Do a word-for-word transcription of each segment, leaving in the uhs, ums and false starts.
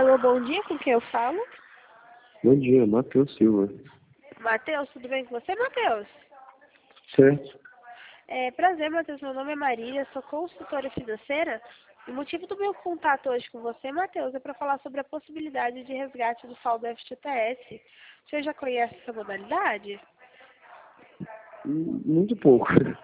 Alô, bom dia, com quem eu falo? Bom dia, Matheus Silva. Matheus, tudo bem com você, Matheus? Certo. É, prazer, Matheus, meu nome é Marília, sou consultora financeira. E o motivo do meu contato hoje com você, Matheus, é para falar sobre a possibilidade de resgate do saldo F G T S. Você já conhece essa modalidade? Hum, Muito pouco.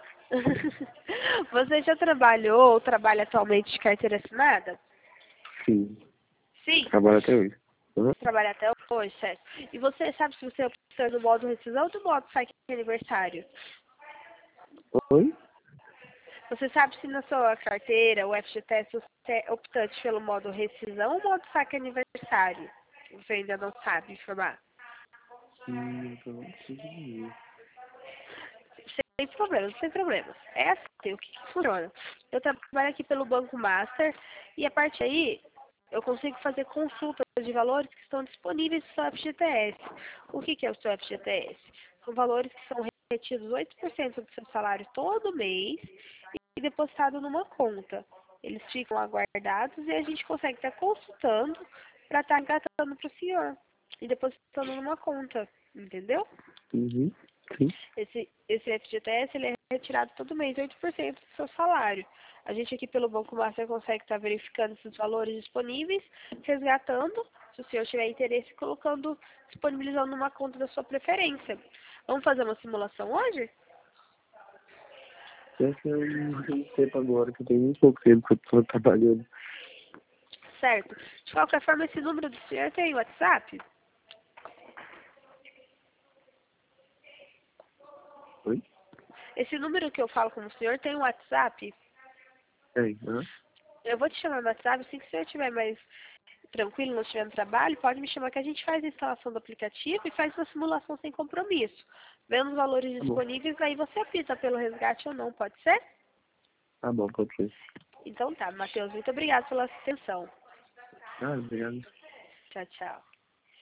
Você já trabalhou ou trabalha atualmente de carteira assinada? Sim, Sim. trabalho até hoje. Uhum. Trabalha até hoje, certo. E você sabe se você optou no modo rescisão ou no modo saque aniversário? Oi? Você sabe se na sua carteira, o F G T S, você é optante pelo modo rescisão ou modo saque aniversário? Você ainda não sabe informar. Hum, eu não sei. Sem problemas, sem problemas. É assim, o que, que funciona? Eu trabalho aqui pelo Banco Master e a partir aí eu consigo fazer consultas de valores que estão disponíveis no seu F G T S. O que, que é o seu F G T S? São valores que são retidos oito por cento do seu salário todo mês e depositado numa conta. Eles ficam aguardados e a gente consegue estar consultando para estar engatando para o senhor e depositando numa conta, entendeu? Uhum. Sim. Esse, esse F G T S ele é retirado todo mês, oito por cento do seu salário. A gente aqui pelo Banco Master consegue estar verificando esses valores disponíveis, resgatando, se o senhor tiver interesse, colocando, disponibilizando numa conta da sua preferência. Vamos fazer uma simulação hoje? Essa eu não tenho tempo agora, que eu tenho muito pouco tempo que eu estou trabalhando. Certo. De qualquer forma, esse número do senhor tem WhatsApp? Oi? Esse número que eu falo com o senhor tem WhatsApp? Tem, uhum. Eu vou te chamar no WhatsApp, assim que o senhor estiver mais tranquilo, não estiver no trabalho, pode me chamar que a gente faz a instalação do aplicativo e faz uma simulação sem compromisso. Vendo os valores Tá bom. disponíveis, aí você opta pelo resgate ou não, pode ser? Tá bom, pode ser. Então tá, Matheus, muito obrigada pela atenção. Ah, obrigado. Tchau, tchau.